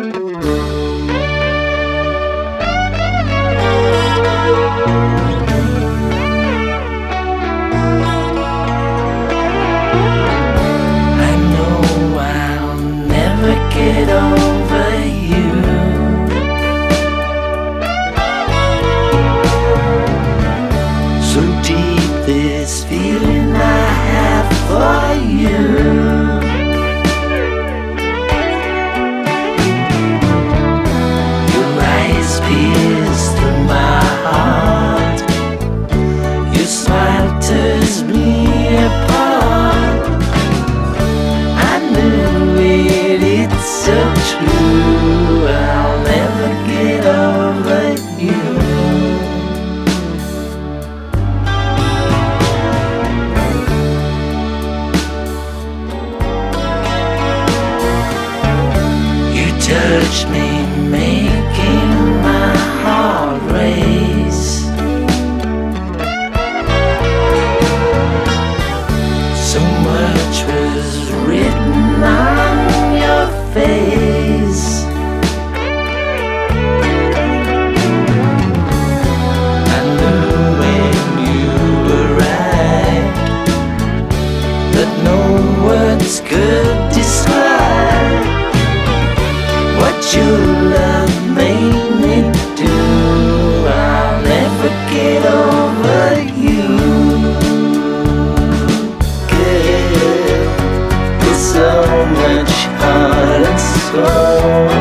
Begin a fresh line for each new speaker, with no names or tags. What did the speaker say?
Get over you. So deep this feeling I have for you. Your eyes pierce through my heart. Your smile tears me apart. I knew it's so true, I'll never get over you. You touch me, making my heart race. So much was written on your face. I knew when you arrived that no words could describe what your love made me do. I'll never get over you. Girl, there's so much heart and soul